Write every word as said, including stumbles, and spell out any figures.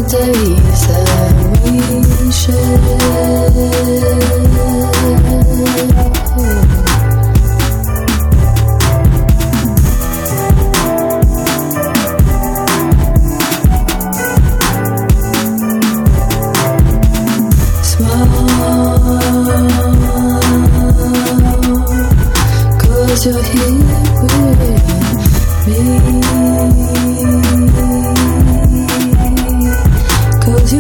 days that we share. Smile, 'cause you're here with me.